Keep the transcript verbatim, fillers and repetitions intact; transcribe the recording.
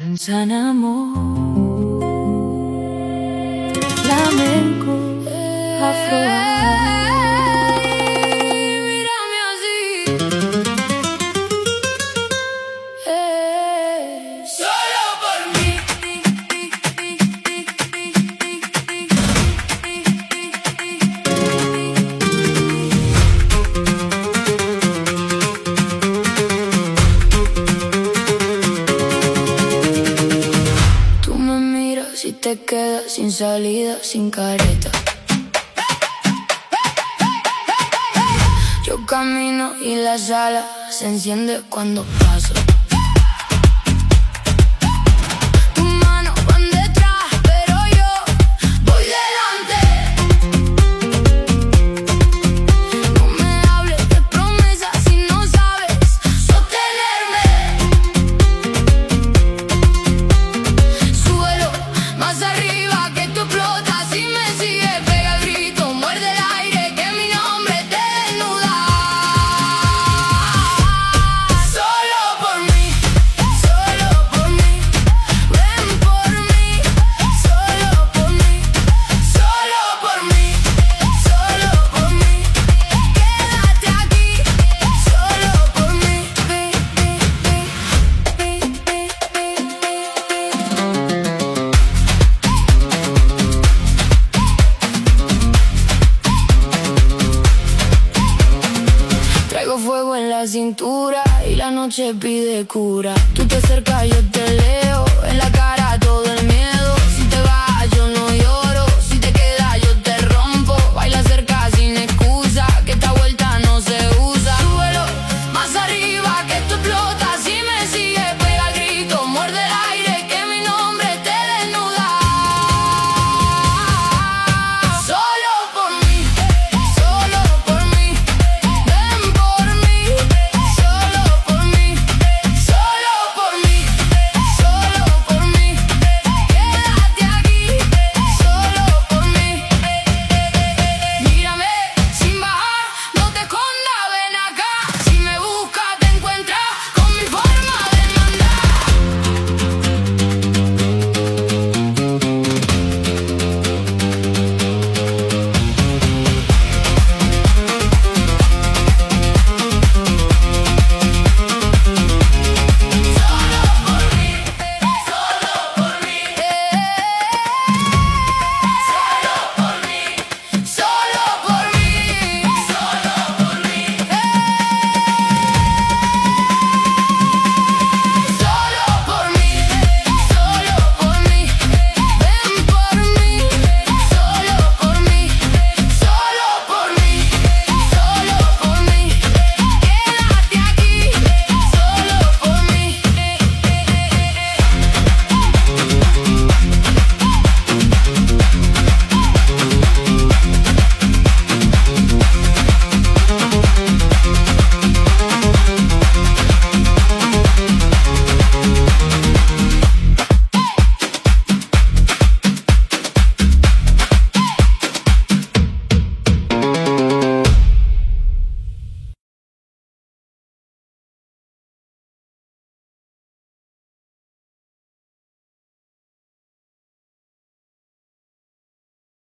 Pensa en amor, flamenco, afro. Mírame así. Eh. Solo por mí. Tú me miras y te quedas sin salida, sin careta. Yo camino y la sala se enciende cuando paso. Tus manos van detrás, pero yo voy delante. No me hables de promesas si no sabes sostenerme. Súbelo más arriba que tú explotas. Si me sigues, pega el grito, muerde el aire, que mi nombre te desnuda. Solo por mí, solo por mí, ven por mí, solo por mí, solo por mí, solo por mí, quédate aquí, solo por mí. Traigo fuego en la cintura y la noche pide cura. Tú te acercas, yo